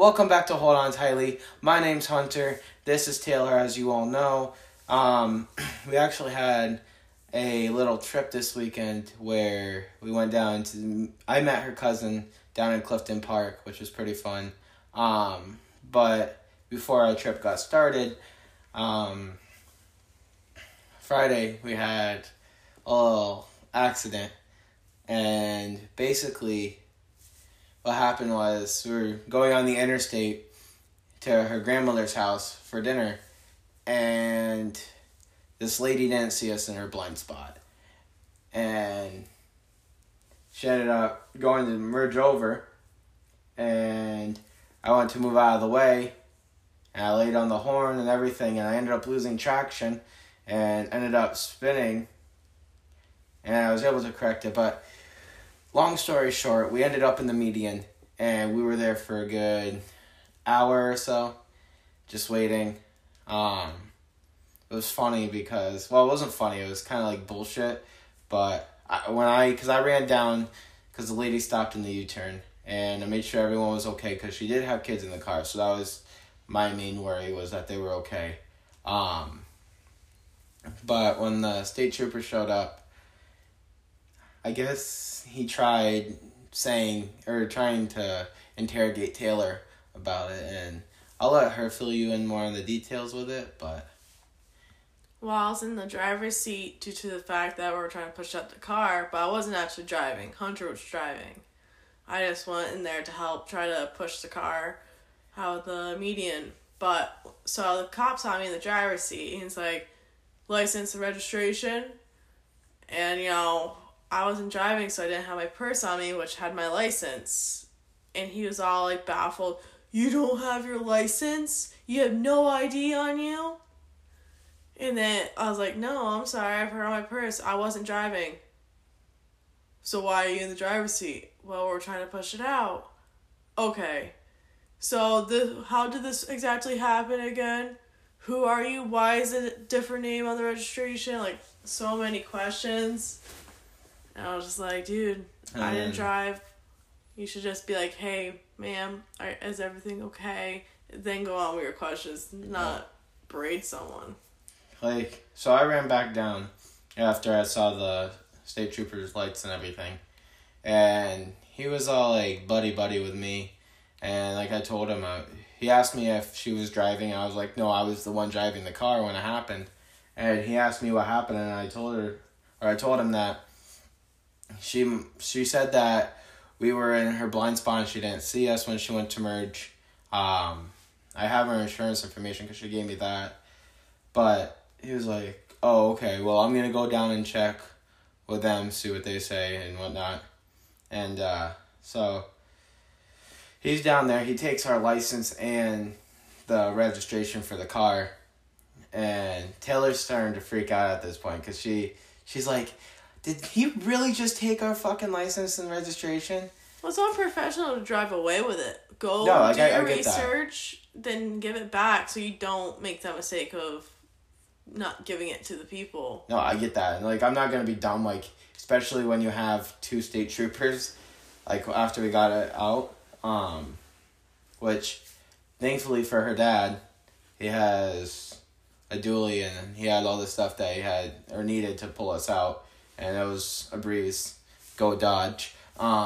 Welcome back to Hold On Tightly. My name's Hunter. This is Taylor, as you all know. We actually had a little trip this weekend where we went down to... I met her cousin down in Clifton Park, which was pretty fun. But before our trip got started, Friday we had a little accident. And basically... what happened was we were going on the interstate to her grandmother's house for dinner, and this lady didn't see us in her blind spot. And she ended up going to merge over, and I went to move out of the way, and I laid on the horn and everything, and I ended up losing traction and ended up spinning, and I was able to correct it, but long story short, we ended up in the median, and we were there for a good hour or so, just waiting. It was funny because, well, it wasn't funny, it was kind of like bullshit, but because I ran down, because the lady stopped in the U-turn, and I made sure everyone was okay, because she did have kids in the car, so that was my main worry, was that they were okay. But when the state trooper showed up, I guess he tried trying to interrogate Taylor about it, and I'll let her fill you in more on the details with it, but... Well, I was in the driver's seat due to the fact that we were trying to push up the car, but I wasn't actually driving. Hunter was driving. I just went in there to help try to push the car out of the median. But, so the cop saw me in the driver's seat, and he's like, license and registration, and, I wasn't driving, so I didn't have my purse on me, which had my license. And he was all, baffled. You don't have your license? You have no ID on you? And then I was like, no, I'm sorry, I forgot my purse. I wasn't driving. So why are you in the driver's seat? Well, we're trying to push it out. Okay. So how did this exactly happen again? Who are you? Why is it a different name on the registration? So many questions. And I was just like, dude, I didn't drive. You should just be like, hey, ma'am, is everything okay? Then go on with your questions, not berate someone. So I ran back down after I saw the state trooper's lights and everything. And he was all, buddy-buddy with me. And, I told him, he asked me if she was driving. And I was like, no, I was the one driving the car when it happened. And he asked me what happened, and I told him that she said that we were in her blind spot and she didn't see us when she went to merge. I have her insurance information because she gave me that. But he was like, oh, okay, well, I'm going to go down and check with them, see what they say and whatnot. And so he's down there. He takes our license and the registration for the car. And Taylor's starting to freak out at this point because she's like, did he really just take our fucking license and registration? Well, it's unprofessional to drive away with it. Do your research, then give it back so you don't make that mistake of not giving it to the people. No, I get that. And, I'm not going to be dumb, especially when you have two state troopers, after we got it out, which, thankfully for her dad, he has a dually, and he had all the stuff that he had, or needed to pull us out. And it was a breeze. Go Dodge.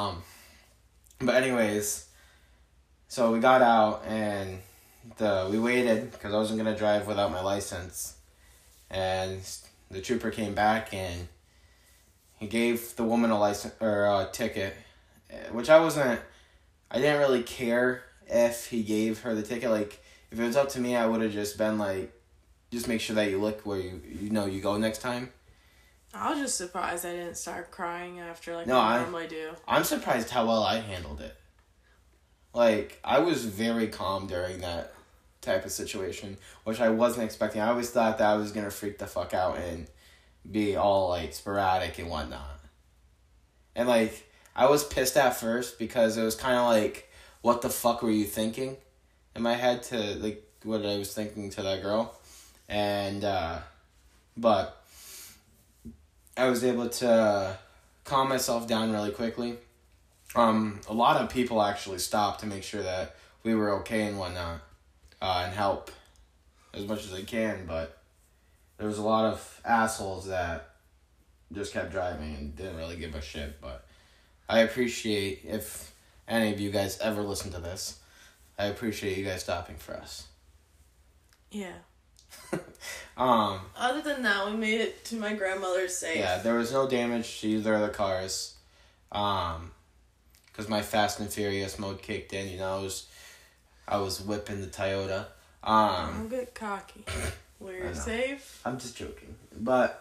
But anyways, so we got out and we waited because I wasn't going to drive without my license. And the trooper came back and he gave the woman a license or a ticket, which I didn't really care if he gave her the ticket. If it was up to me, I would have just been just make sure that you look where you go next time. I was just surprised I didn't start crying after I normally do. I'm surprised how well I handled it. I was very calm during that type of situation, which I wasn't expecting. I always thought that I was going to freak the fuck out and be all, sporadic and whatnot. And, I was pissed at first because it was kind of what the fuck were you thinking? In my head to, what I was thinking to that girl. And, but I was able to calm myself down really quickly. A lot of people actually stopped to make sure that we were okay and whatnot, and help as much as I can, but there was a lot of assholes that just kept driving and didn't really give a shit. But I appreciate, if any of you guys ever listen to this, I appreciate you guys stopping for us. Yeah. Um, Other than that, we made it to my grandmother's safe. Yeah, there was no damage to either of the cars. Because my Fast and Furious mode kicked in, you know, I was whipping the Toyota. I'm a bit cocky. We're safe. I'm just joking. But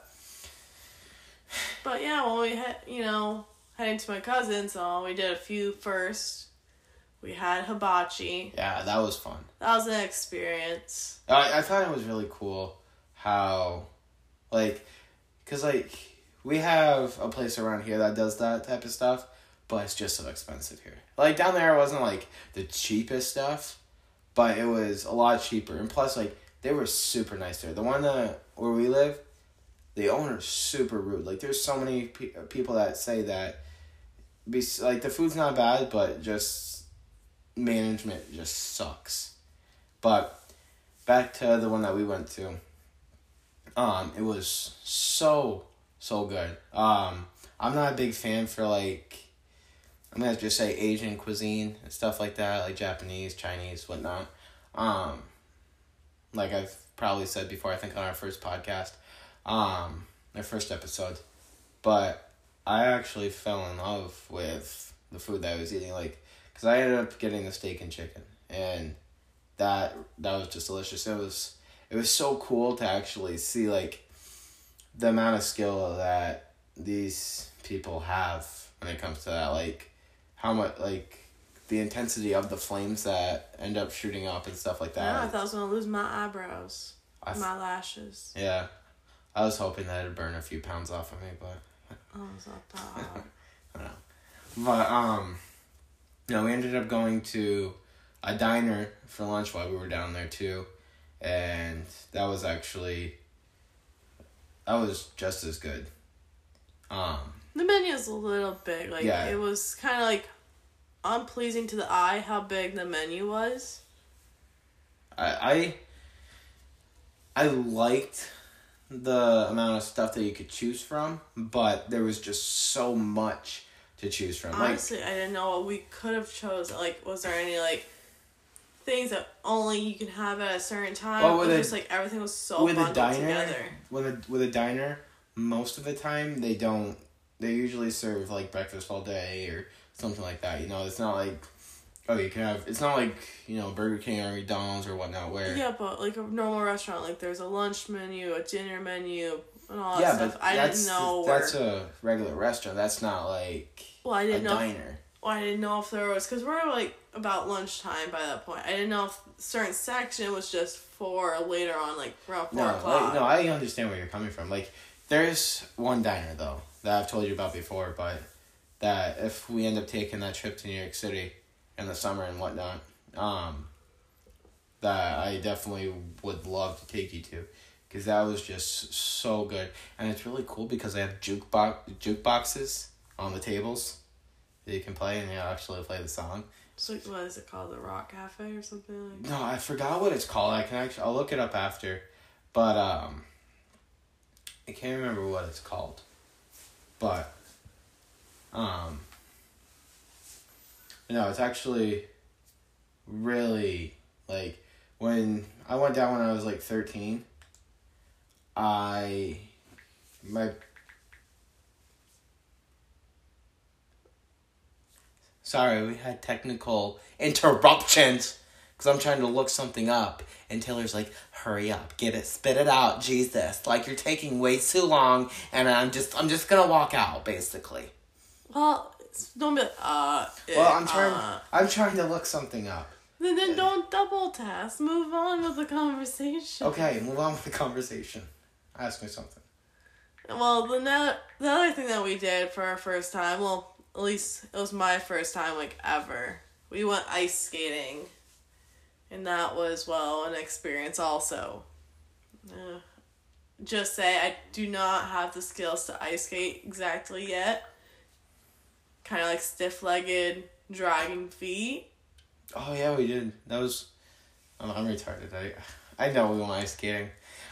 yeah, when we had, heading to my cousin's, so we did a few first. We had hibachi. Yeah, that was fun. That was an experience. I thought it was really cool how, because, we have a place around here that does that type of stuff, but it's just so expensive here. Like, down there it wasn't, the cheapest stuff, but it was a lot cheaper. And plus, they were super nice there. The one where we live, the owner's super rude. There's so many people that say that, the food's not bad, but just management just sucks. But back to the one that we went to, it was so good. I'm not a big fan for I'm gonna just say Asian cuisine and stuff like that, like Japanese, Chinese, whatnot. Like I've probably said before, I think on our first podcast, our first episode, but I actually fell in love with the food that I was eating, because I ended up getting the steak and chicken, and that was just delicious. It was so cool to actually see, the amount of skill that these people have when it comes to that, how much, the intensity of the flames that end up shooting up and stuff like that. Yeah, I thought I was going to lose my eyebrows, my lashes. Yeah, I was hoping that it'd burn a few pounds off of me, but... Oh, it's not that hard. I know. But, we ended up going to a diner for lunch while we were down there, too. And that was just as good. The menu's a little big. It was kind of, unpleasing to the eye how big the menu was. I liked the amount of stuff that you could choose from, but there was just so much to choose from. Honestly, I didn't know what we could have chose. Was there any things that only you can have at a certain time? Well, it was just everything was so bundled together. With a diner, most of the time they don't. They usually serve breakfast all day or something like that. It's not you can have. It's not Burger King or McDonald's or whatnot where. Yeah, but a normal restaurant, there's a lunch menu, a dinner menu, and all that stuff. I didn't know. That's a regular restaurant. That's not I didn't know diner. I didn't know if there was, because we're about lunchtime by that point. I didn't know if a certain section was just for later on, around 4 o'clock. No, I understand where you're coming from. There's one diner though that I've told you about before, but that if we end up taking that trip to New York City in the summer and whatnot, that I definitely would love to take you to, because that was just so good. And it's really cool because they have jukeboxes on the tables that you can play, and you actually play the song. So what is it called? The Rock Cafe or something? No, I forgot what it's called. I'll look it up after, but I can't remember what it's called. But it's actually really when I went down when I was 13. Sorry, we had technical interruptions because I'm trying to look something up, and Taylor's hurry up, get it, spit it out, Jesus, you're taking way too long, and I'm just gonna walk out, basically. Well, don't be, I'm trying to look something up. Then don't double task, move on with the conversation. Okay, move on with the conversation. Ask me something. Well, the other thing that we did for our first time, well, at least it was my first time, ever. We went ice skating. And that was, an experience also. Just say, I do not have the skills to ice skate exactly yet. Kind of stiff-legged, dragging feet. Oh yeah, we did. That was. I'm retarded. I know we went ice skating.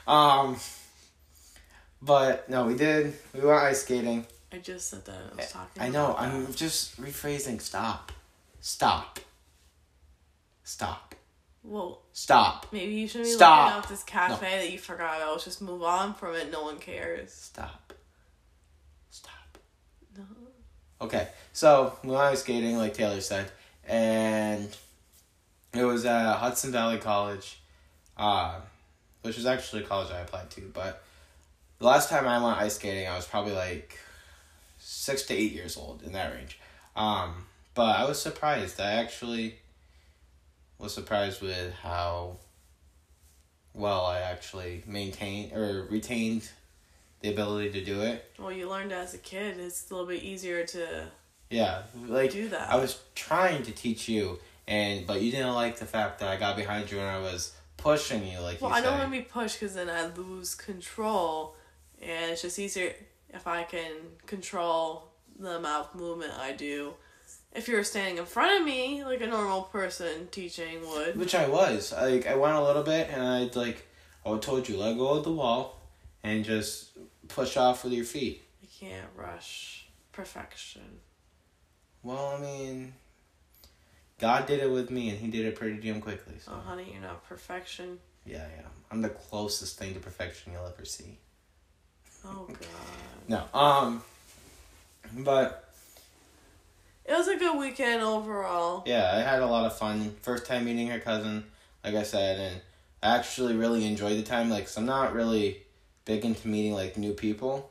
But no, we did. We went ice skating. I just said that. I was talking. I know. About that. I'm just rephrasing. Stop. Stop. Stop. Well, Stop. maybe you shouldn't be Stop. looking up this cafe that you forgot about. Let's just move on from it. No one cares. Stop. Stop. No. Okay, so we went ice skating, like Taylor said, and it was at Hudson Valley College, which was actually a college I applied to, but the last time I went ice skating, I was probably like 6 to 8 years old, in that range. But I was surprised. I actually was surprised with how well I actually retained the ability to do it. Well, you learned as a kid. It's a little bit easier to do that. I was trying to teach you, but you didn't like the fact that I got behind you and I was pushing you, like you said. Well, I don't want to be pushed because then I lose control, and it's just easier if I can control the amount of movement I do. If you were standing in front of me, like a normal person teaching would. Which I was. I went a little bit, and I told you, let go of the wall, and just push off with your feet. You can't rush perfection. Well, I mean, God did it with me, and he did it pretty damn quickly. So. Oh, honey, you're not perfection. Yeah, I am. I'm the closest thing to perfection you'll ever see. Oh, God. No, but... It was a good weekend overall. Yeah, I had a lot of fun. First time meeting her cousin, like I said, and I actually really enjoyed the time. Like, 'cause I'm not really big into meeting, like, new people.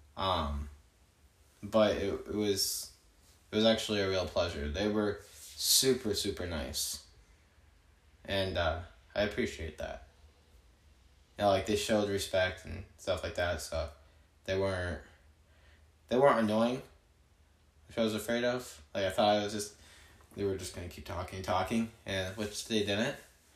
But it was actually a real pleasure. They were super, super nice. And I appreciate that. You know, like, they showed respect and stuff like that, so they weren't annoying, which I was afraid of. Like, I thought they were just going to keep talking, and which they didn't.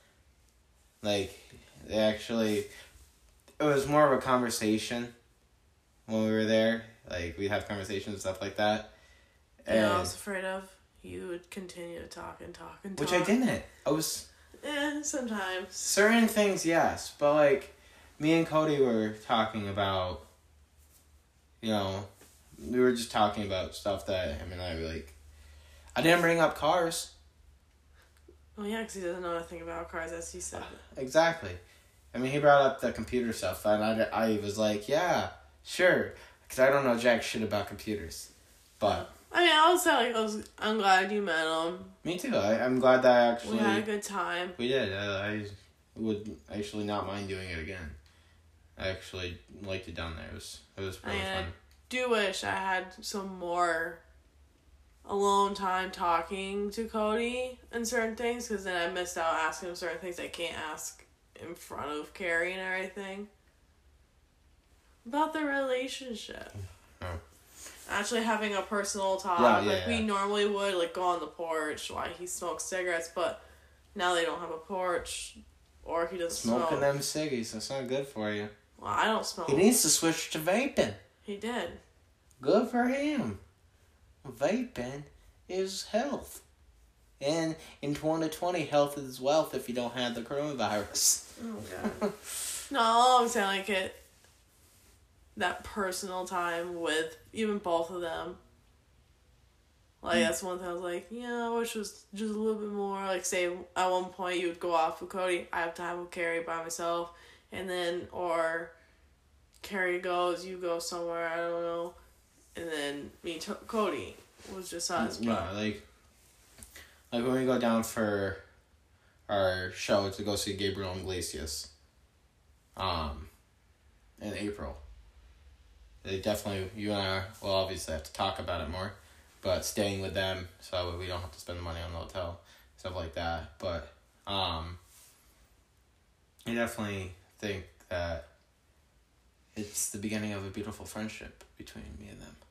Like, it was more of a conversation when we were there. Like, we'd have conversations and stuff like that. I was afraid of. You would continue to talk and talk and talk. Which I didn't. I was... sometimes. Certain things, yes. But, like, me and Cody were talking about, we were just talking about stuff that him and I were like... I didn't bring up cars. Oh, yeah, because he doesn't know anything about cars, as he said. Exactly. I mean, he brought up the computer stuff, and I was like, yeah, sure. Because I don't know jack shit about computers. But... I mean, I would say, I'm glad you met him. Me too. I'm glad that we had a good time. We did. I would actually not mind doing it again. I actually liked it down there. It was really fun. I do wish I had some more alone time talking to Cody and certain things, because then I missed out asking him certain things I can't ask in front of Carrie and everything. About the relationship. Oh. Actually having a personal talk, we normally would, like, go on the porch while he smokes cigarettes, but now they don't have a porch, or he doesn't smoke. Smoking them ciggies, that's not good for you. Well, I don't smoke. He needs to switch to vaping. He did. Good for him. Vaping is health. And in 2020, health is wealth if you don't have the coronavirus. Oh, God. No, I'm saying, like, that personal time with even both of them. Like, that's one thing I was like, I wish it was just a little bit more. Like, say, at one point you would go off with Cody, I have time with Carrie by myself, and then, or Carrie goes, you go somewhere, I don't know, and then Cody was just us. Yeah, like when we go down for our show to go see Gabriel Iglesias, in April. They definitely, you and I will obviously have to talk about it more, but staying with them so we don't have to spend the money on the hotel, stuff like that. But I definitely think that it's the beginning of a beautiful friendship between me and them.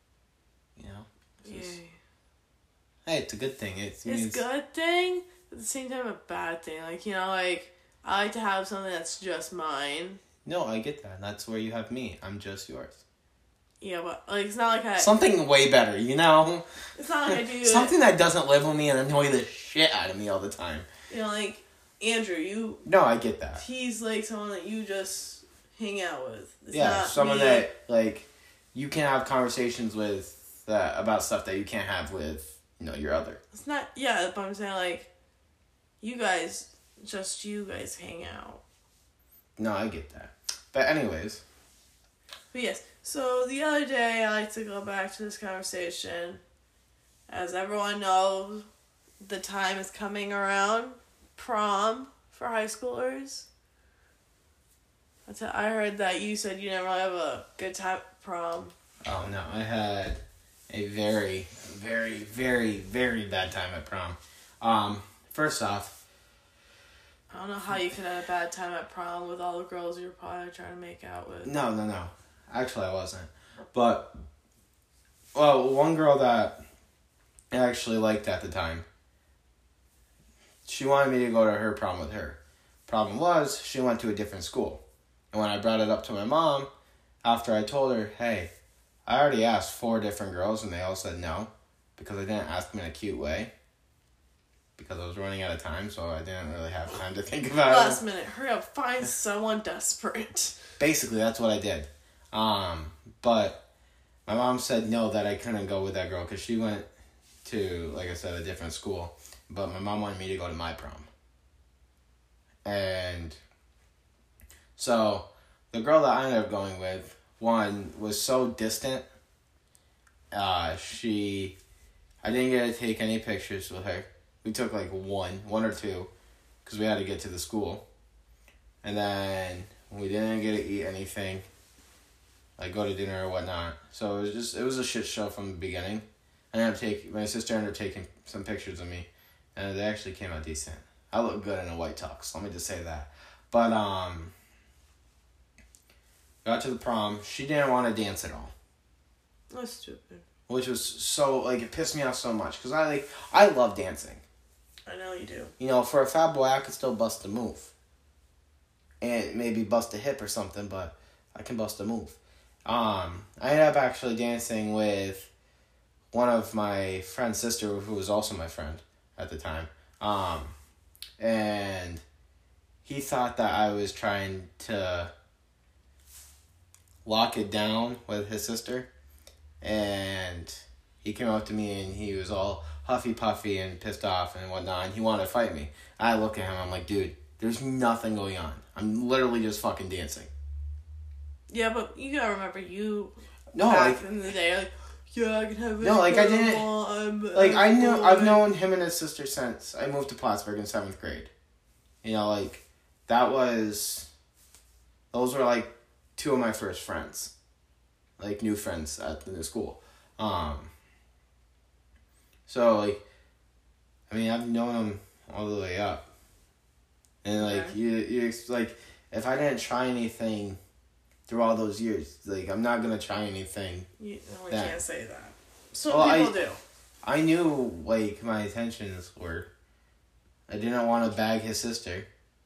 Hey, it's a good thing. It's a good thing, at the same time a bad thing. Like, I like to have something that's just mine. No, I get that. That's where you have me. I'm just yours. Yeah, but like it's not like I. Something way better, you know? It's not like I do. Something that doesn't live with me and annoy the shit out of me all the time. You know, like Andrew, you. No, I get that. He's like someone that you just hang out with. It's Yeah, not someone me. that like you can have conversations with about stuff that you can't have with your other. It's not. Yeah, but I'm saying like, you guys hang out. No, I get that. But anyways. But yes, so the other day I like to go back to this conversation. As everyone knows, the time is coming around. Prom for high schoolers. I heard that you said you never really have a good time at prom. Oh no, I had a very, very, very, very bad time at prom. First off, I don't know how you could have a bad time at prom with all the girls you're probably trying to make out with. No. Actually, I wasn't. But, well, one girl that I actually liked at the time, she wanted me to go to her prom with her. Problem was, she went to a different school. And when I brought it up to my mom, after I told her, hey, I already asked 4 different girls and they all said no, because I didn't ask them in a cute way. Because I was running out of time, so I didn't really have time to think about it. Last minute, hurry up, find someone desperate. Basically, that's what I did. But my mom said no, that I couldn't go with that girl because she went to, like I said, a different school. But my mom wanted me to go to my prom. And so the girl that I ended up going with, one, was so distant. I didn't get to take any pictures with her. We took like one or two, because we had to get to the school. And then we didn't get to eat anything, like go to dinner or whatnot. So it was a shit show from the beginning. My sister ended up taking some pictures of me, and they actually came out decent. I look good in a white tux, let me just say that. But, got to the prom. She didn't want to dance at all. That's stupid. Which was so, like, it pissed me off so much. Because I love dancing. I know you do. For a fat boy, I could still bust a move. And maybe bust a hip or something, but I can bust a move. I ended up actually dancing with one of my friend's sister, who was also my friend at the time. And he thought that I was trying to lock it down with his sister. And he came up to me and he was all huffy puffy and pissed off and whatnot, and he wanted to fight me. I look at him, I'm like, dude, there's nothing going on. I'm literally just fucking dancing. Yeah, but you gotta remember, in the day, like, yeah, I can have it. No, like, I didn't, like, I've known him and his sister since I moved to Plattsburgh in 7th grade. Those were, like, 2 of my first friends. Like, new friends at the new school. So, like, I mean, I've known them all the way up. And, like, okay. If I didn't try anything through all those years, like, I'm not going to try anything. We can't say that. People do. I knew, like, my intentions were. I didn't want to bag his sister.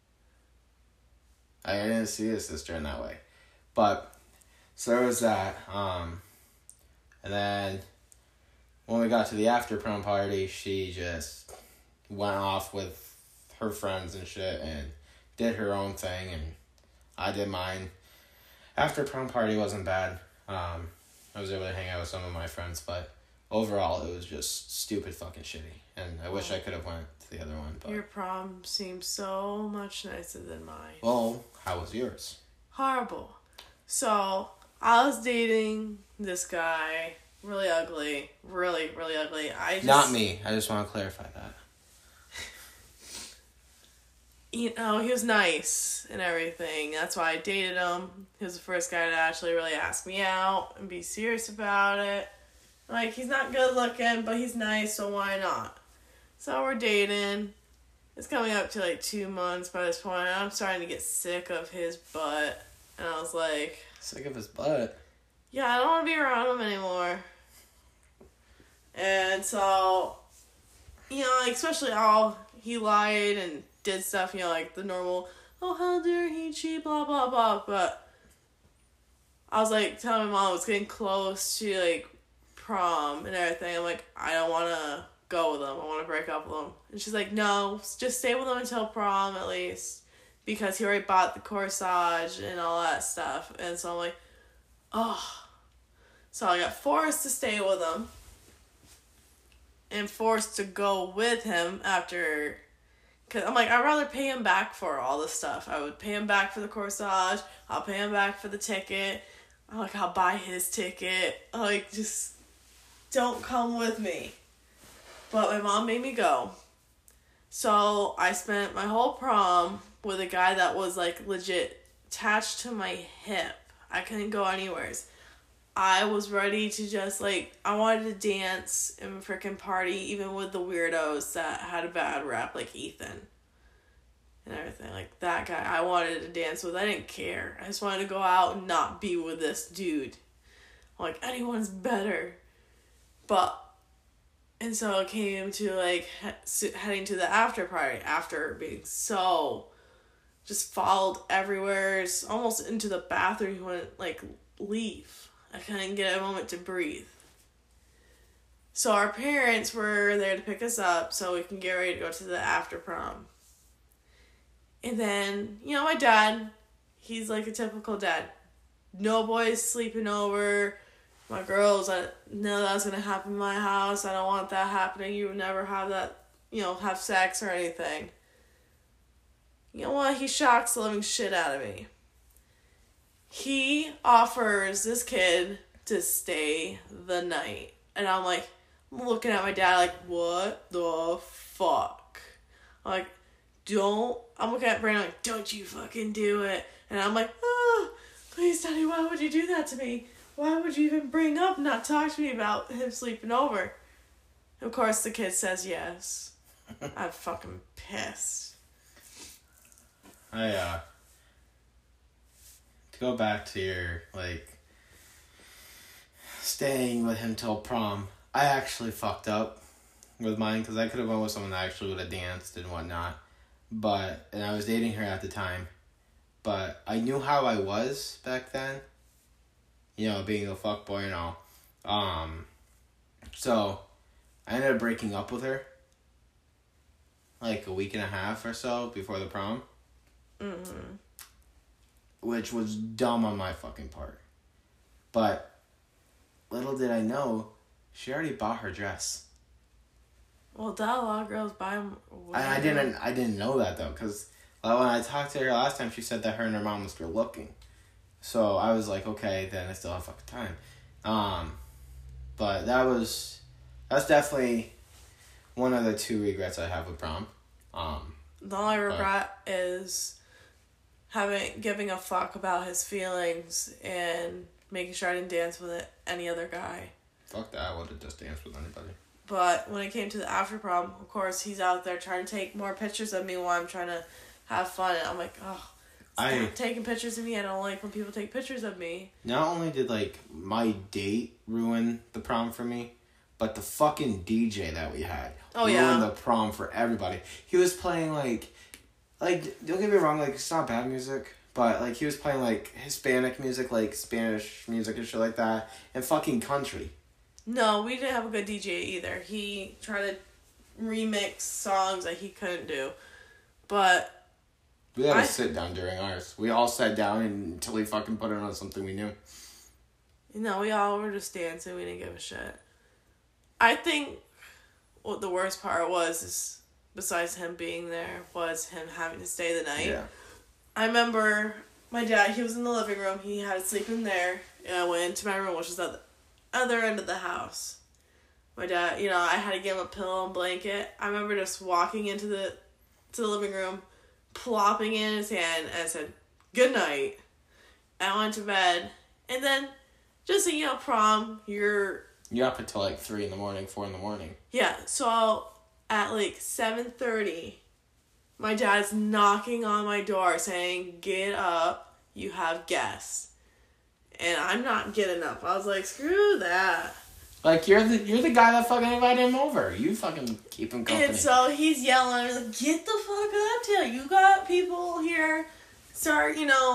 I didn't see his sister in that way. But, so there was that. And then when we got to the after prom party, she just went off with her friends and shit and did her own thing, and I did mine. After prom party wasn't bad. I was able to hang out with some of my friends, but overall it was just stupid fucking shitty. And I wish I could have went to the other one. But your prom seems so much nicer than mine. Well, how was yours? Horrible. So, I was dating this guy, really ugly, really, really ugly. Not me. I just want to clarify that. He was nice and everything. That's why I dated him. He was the first guy to actually really ask me out and be serious about it. Like, he's not good looking, but he's nice, so why not? So we're dating. It's coming up to like 2 months by this point. I'm starting to get sick of his butt. And I was like... Sick of his butt? Yeah, I don't want to be around him anymore. And so, like, especially how he lied and did stuff, like the normal, oh, how dare he cheat, blah, blah, blah. But I was like telling my mom I was getting close to like prom and everything. I'm like, I don't want to go with them. I want to break up with them. And she's like, no, just stay with them until prom at least, because he already bought the corsage and all that stuff. And so I'm like, oh. So I got forced to stay with him and forced to go with him after, because I'm like, I'd rather pay him back for all this stuff. I would pay him back for the corsage. I'll pay him back for the ticket. I'm like, I'll buy his ticket. I'm like, just don't come with me. But my mom made me go. So I spent my whole prom with a guy that was like legit attached to my hip. I couldn't go anywhere. I was ready to just like, I wanted to dance and freaking party even with the weirdos that had a bad rap like Ethan and everything. Like that guy I wanted to dance with. I didn't care. I just wanted to go out and not be with this dude. Like anyone's better. And so it came to like heading to the after party after being so just followed everywhere. It's almost into the bathroom. He wouldn't like leave. I couldn't get a moment to breathe. So our parents were there to pick us up so we can get ready to go to the after prom. And then, you know, my dad, he's like a typical dad. No boys sleeping over. My girls, I know that's going to happen in my house. I don't want that happening. You would never have that, you know, have sex or anything. You know what? He shocks the living shit out of me. He offers this kid to stay the night. And I'm like, I'm looking at my dad like, what the fuck? I'm like, I'm looking at Brandon like, don't you fucking do it. And I'm like, oh, please, Daddy, why would you do that to me? Why would you even bring up, not talk to me about him sleeping over? Of course, the kid says yes. I'm fucking pissed. To go back to your, like, staying with him till prom, I actually fucked up with mine, because I could have went with someone that actually would have danced and whatnot. And I was dating her at the time. But I knew how I was back then. You know, being a fuckboy and all. So, I ended up breaking up with her. Like a week and a half or so before the prom. Mm-hmm. Which was dumb on my fucking part. But, little did I know, she already bought her dress. Well, a lot of girls buy them. I didn't know that though, because when I talked to her last time, she said that her and her mom were still looking. So I was like, okay, then I still have fucking time. But that's definitely one of the two regrets I have with prom. The only regret is giving a fuck about his feelings and making sure I didn't dance with any other guy. Fuck that, I would have just danced with anybody. But when it came to the after prom, of course, he's out there trying to take more pictures of me while I'm trying to have fun. And I'm like, oh, stop taking pictures of me. I don't like when people take pictures of me. Not only did, like, my date ruin the prom for me, but the fucking DJ that we had ruined the prom for everybody. He was playing, like, don't get me wrong, like, it's not bad music, but, like, he was playing, like, Hispanic music, like, Spanish music and shit like that, and fucking country. No, we didn't have a good DJ either. He tried to remix songs that he couldn't do. But we had to sit down during ours. We all sat down until he fucking put it on something we knew. No, we all were just dancing. We didn't give a shit. I think what the worst part was, besides him being there, was him having to stay the night. Yeah. I remember my dad, he was in the living room. He had to sleep in there. And I went into my room, which was at the other end of the house. My dad, you know, I had to give him a pillow and blanket. I remember just walking into the living room, plopping in his hand, and I said, good night. I went to bed. And then, just so you know, prom, you're up until like 3 in the morning, 4 in the morning. Yeah, so at like 7:30, my dad's knocking on my door saying, get up, you have guests. And I'm not getting up. I was like, screw that. Like, you're the guy that fucking invited him over. You fucking keep him company. And so he's yelling, like, get the fuck up, Taylor. You got people here. Start, you know,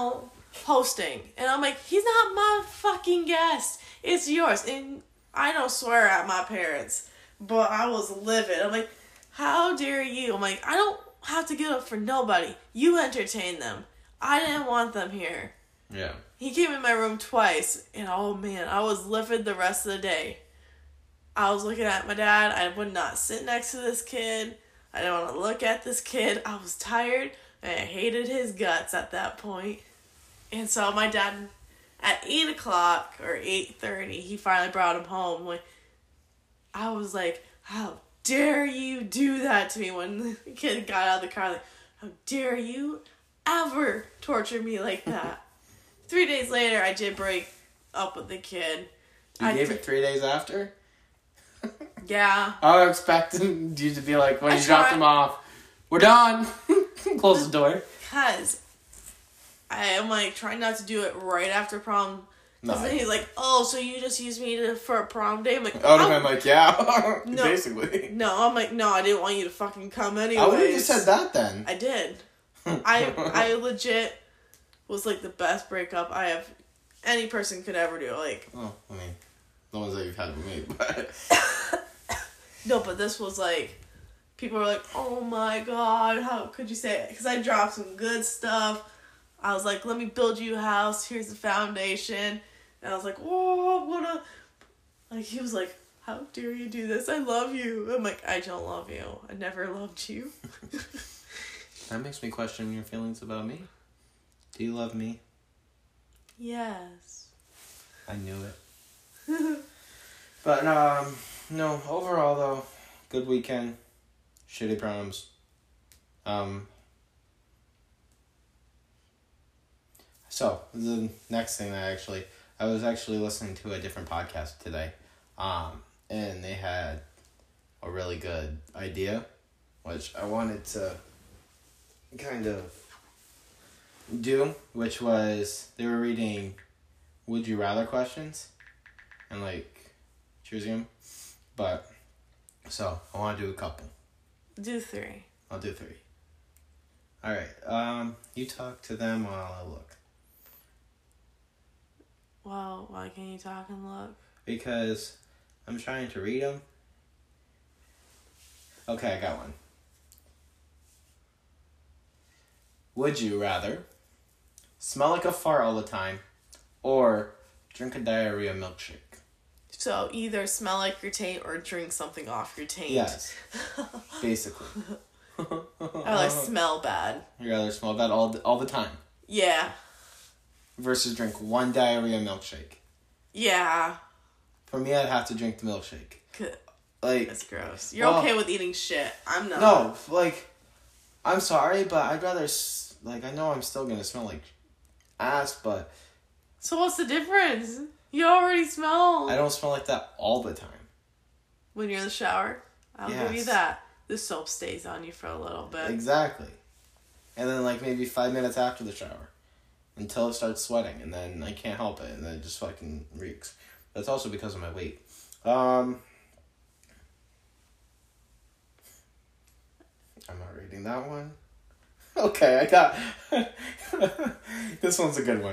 hosting. And I'm like, he's not my fucking guest. It's yours. And I don't swear at my parents, but I was livid. I'm like, how dare you? I'm like, I don't have to get up for nobody. You entertain them. I didn't want them here. Yeah. He came in my room twice, and oh man, I was livid the rest of the day. I was looking at my dad. I would not sit next to this kid. I didn't want to look at this kid. I was tired, and I hated his guts at that point. And so my dad, at 8 o'clock or 8:30, he finally brought him home. Like, I was like, how dare you do that to me? When the kid got out of the car, like, how dare you ever torture me like that? 3 days later, I did break up with the kid. You gave it 3 days after? Yeah. I was expecting you to be like, when you dropped him off, we're done. Close the door. Because I am like trying not to do it right after prom. Because No. then he's like, oh, so you just used me for a prom day? I'm like, I'm like, yeah. No. Basically. No, I'm like, no, I didn't want you to fucking come anyway. I would have just said that then. I did. I legit was like the best breakup any person could ever do. Like, Oh, I mean, the ones that you've had with me, but... no, but this was like, people were like, oh my god, how could you say it? Because I dropped some good stuff. I was like, let me build you a house. Here's the foundation. And I was like, whoa, I'm gonna... Like, he was like, how dare you do this? I love you. I'm like, I don't love you. I never loved you. That makes me question your feelings about me. Do you love me? Yes. I knew it. But, no, overall, though, good weekend. Shitty proms. So, the next thing I was actually listening to a different podcast today, and they had a really good idea, which I wanted to kind of do, which was, they were reading Would You Rather questions, and, like, choosing them, but, so, I want to do a couple. Do 3. I'll do 3. Alright, you talk to them while I look. Well, why can't you talk and look? Because I'm trying to read them. Okay, I got one. Would you rather smell like a fart all the time or drink a diarrhea milkshake? So either smell like your taint or drink something off your taint. Yes. Basically. I like smell bad. You'd rather smell bad all the time Yeah. versus drink one diarrhea milkshake. Yeah. For me, I'd have to drink the milkshake. Like, That's gross. You're okay with eating shit. I'm not. No, like, I'm sorry, but I'd rather, like, I know I'm still gonna smell like ass, but... So what's the difference? You already smell. I don't smell like that all the time. When you're in the shower? I'll give you Yes. that. The soap stays on you for a little bit. Exactly. And then, like, maybe 5 minutes after the shower. Until it starts sweating, and then I can't help it, and then it just fucking reeks. That's also because of my weight. I'm not reading that one. Okay, I got... This one's a good one.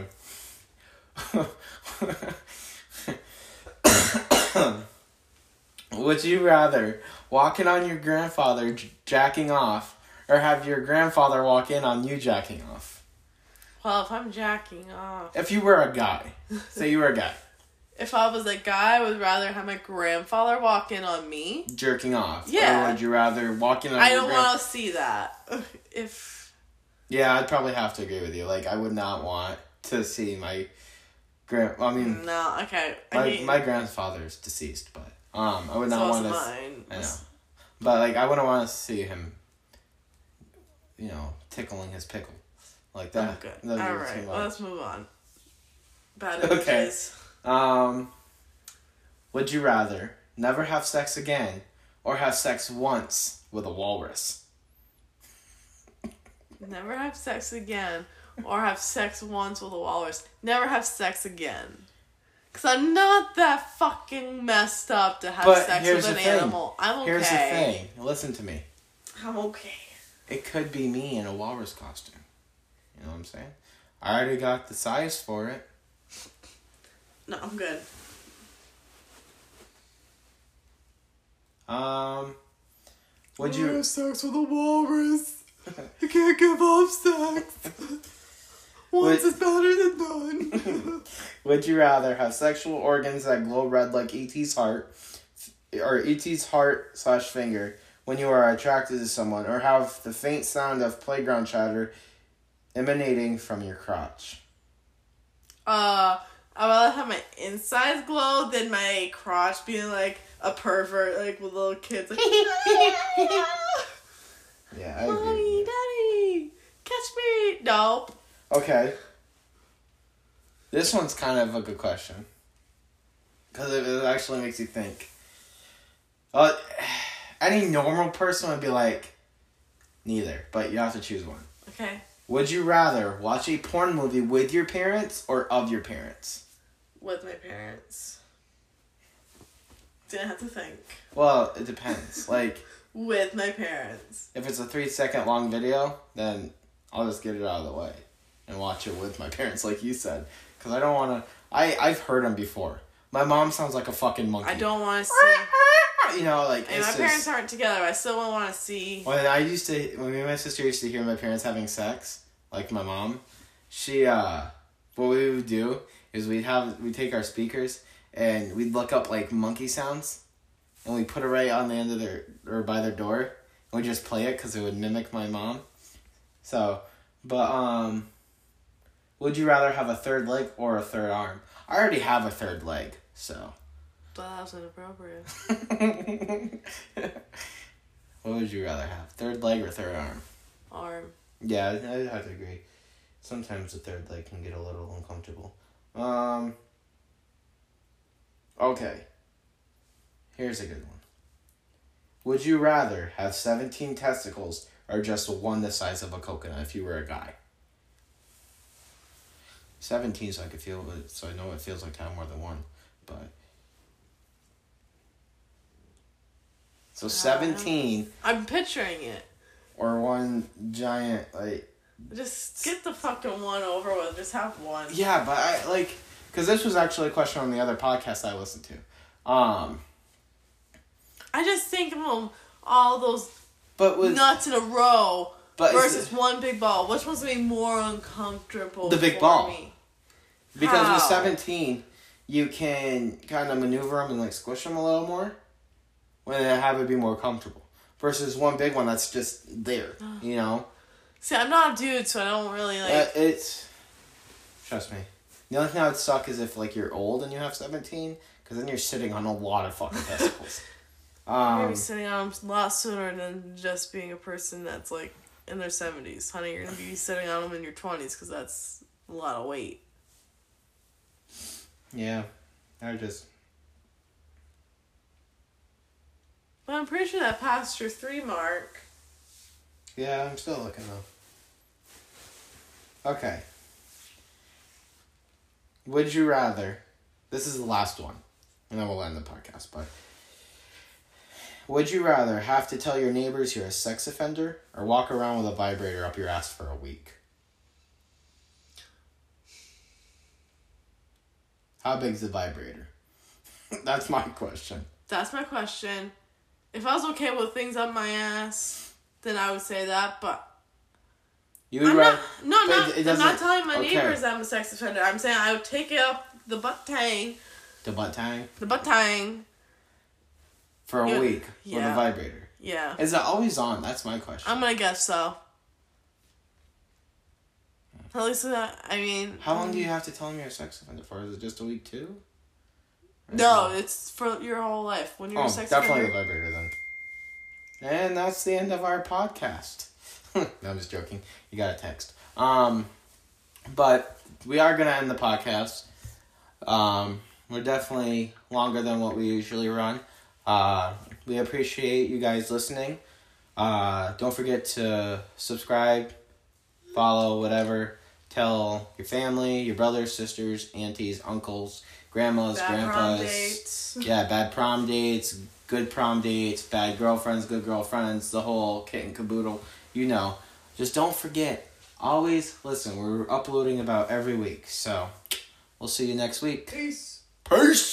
Would you rather walk in on your grandfather jacking off, or have your grandfather walk in on you jacking off? Well, if I'm jacking off. If you were a guy. Say you were a guy. If I was a guy, I would rather have my grandfather walk in on me. Jerking off. Yeah. Or would you rather walk in on I your don't want to see that. Yeah, I'd probably have to agree with you. Like, I would not want to see my No, okay. my grandfather's deceased, but I would not want to. Mine. I know, but like, I wouldn't want to see him, tickling his pickle like that. Okay. That'd be All too right. much. Well, let's move on. Bad Okay. images. Would you rather never have sex again or have sex once with a walrus? Never have sex again, or have sex once with a walrus. Never have sex again. Because I'm not that fucking messed up to have sex with an animal. I'm okay. Here's the thing. Listen to me. I'm okay. It could be me in a walrus costume. You know what I'm saying? I already got the size for it. No, I'm good. Would you have sex with a walrus? You can't give up sex. Once is better than none. Would you rather have sexual organs that glow red like E.T.'s heart, or E.T.'s heart/finger when you are attracted to someone, or have the faint sound of playground chatter emanating from your crotch? I'd rather have my insides glow than my crotch being like a pervert, like with little kids. Like, Yeah, I agree. Mommy, Daddy, catch me. Nope. Okay. This one's kind of a good question. Because it actually makes you think. Any normal person would be like, neither. But you have to choose one. Okay. Would you rather watch a porn movie with your parents or of your parents? With my parents. Didn't have to think. Well, it depends. Like, With my parents. if it's a 3-second long video, then I'll just get it out of the way and watch it with my parents, like you said. Because I don't want to... I've heard them before. My mom sounds like a fucking monkey. I don't want to see... You know, like, And my parents aren't together. I still won't want to see... When me and my sister used to hear my parents having sex, like my mom, what we would do is we'd take our speakers and we'd look up, like, monkey sounds, and we'd put it right on the end of or by their door, and we'd just play it because it would mimic my mom. So, but, would you rather have a third leg or a third arm? I already have a third leg, so... That was inappropriate. What would you rather have? Third leg or third arm? Arm. Yeah, I'd have to agree. Sometimes the third leg can get a little uncomfortable. Okay. Here's a good one. Would you rather have 17 testicles or just one the size of a coconut if you were a guy? 17 so I know it feels like to have more than one, but... So 17... I'm picturing it. Or one giant, like... Just get the fucking one over with. Just have one. Yeah, but I, like... Because this was actually a question on the other podcast I listened to. I just think of all those nuts in a row versus one big ball. Which one's going to be more uncomfortable the big for ball. me? Because with 17, you can kind of maneuver them and, like, squish them a little more. When they have it be more comfortable. Versus one big one that's just there, you know? See, I'm not a dude, so I don't really, like... Trust me. The only thing that would suck is if, like, you're old and you have 17, because then you're sitting on a lot of fucking testicles. You're going to be sitting on them a lot sooner than just being a person that's, like, in their 70s. Honey, you're going to be sitting on them in your 20s, because that's a lot of weight. Yeah. But I'm pretty sure that passed your 3 mark. Yeah, I'm still looking, though. Okay. Would you rather... This is the last one, and then we'll end the podcast, but... Would you rather have to tell your neighbors you're a sex offender, or walk around with a vibrator up your ass for a week? How big's the vibrator? That's my question. That's my question. If I was okay with things up my ass, then I would say that, but... I'm not telling my neighbors I'm a sex offender. I'm saying I would take it up the butt tang. The butt tang? The butt tang. For a week with a vibrator. Yeah. Is it always on? That's my question. I'm gonna guess so. At least, How long do you have to tell them you're a sex offender for? Is it just a week too? No, it's for your whole life. When you're a sex definitely offender. the vibrator then. And that's the end of our podcast. No, I'm just joking. You got a text. But we are going to end the podcast. We're definitely longer than what we usually run. We appreciate you guys listening. Don't forget to subscribe, follow, whatever. Tell your family, your brothers, sisters, aunties, uncles, grandmas, grandpas. Prom dates. Yeah, bad prom dates, good prom dates, bad girlfriends, good girlfriends, the whole kit and caboodle. You know. Just don't forget always listen. We're uploading about every week. So we'll see you next week. Peace. Peace.